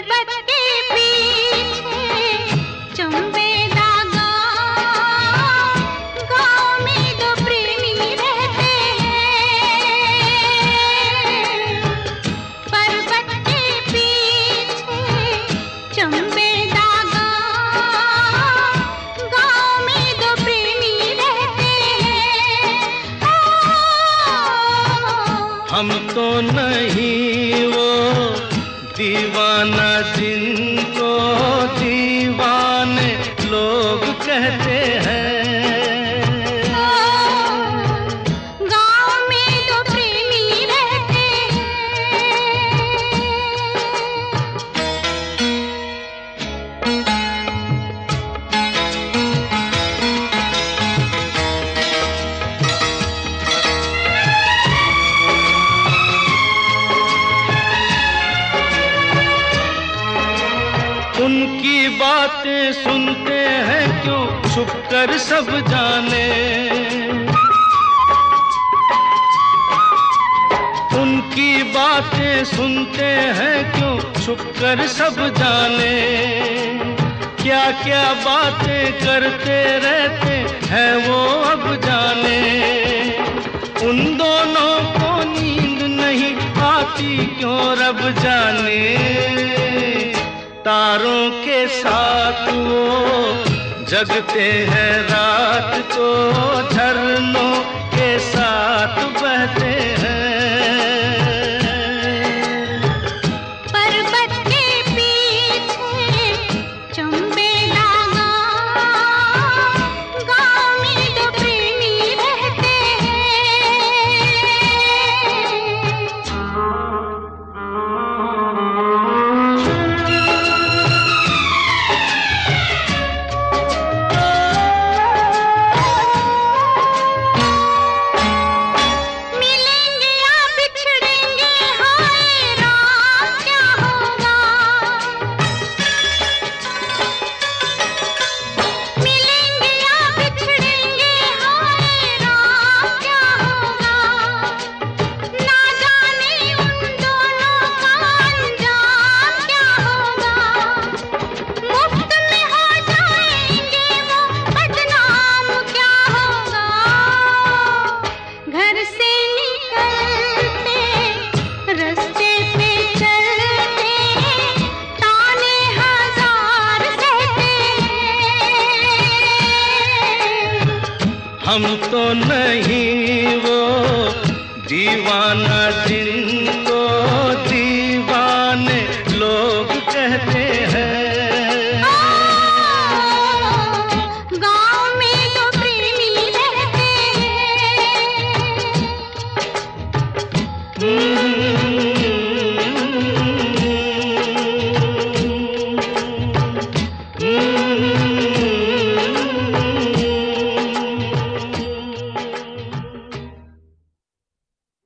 पर्वत के पीछे चंबेदा गाँव में दो प्रेमी रहते हैं। पर्वत के पीछे चंबेदा गाँव में दो प्रेमी रहते हैं। हम तो नहीं वो दीवाना जिनको दीवाने लोग कहते हैं। गाँव में दो प्रेमी रहते उनकी बातें सुनते हैं क्यों छुप कर सब जाने। उनकी बातें सुनते हैं क्यों छुप कर सब जाने। क्या क्या बातें करते रहते हैं वो अब जाने। उन दोनों को नींद नहीं आती क्यों रब जाने। तारों के साथ वो जगते हैं रात को, झरनों के साथ बहते हैं। पर्वत के पीछे चंबेदा गाँव में दो प्रेमी रहते मिलेंगे या बिछड़ेंगे, हाय राम क्या होगा। मिलेंगे या बिछड़ेंगे, हाय राम क्या होगा। ना जाने उन दोनों का अंजाम क्या होगा। मुफ्त में हो जाएंगे वो बदनाम क्या होगा। घर से निकलते रास्ते पे चलते ताने हजार सहते हैं। हम तो नहीं वो दीवाना जिनको दीवाने लोग कहते हैं। गाँव में दो प्रेमी रहते हैं।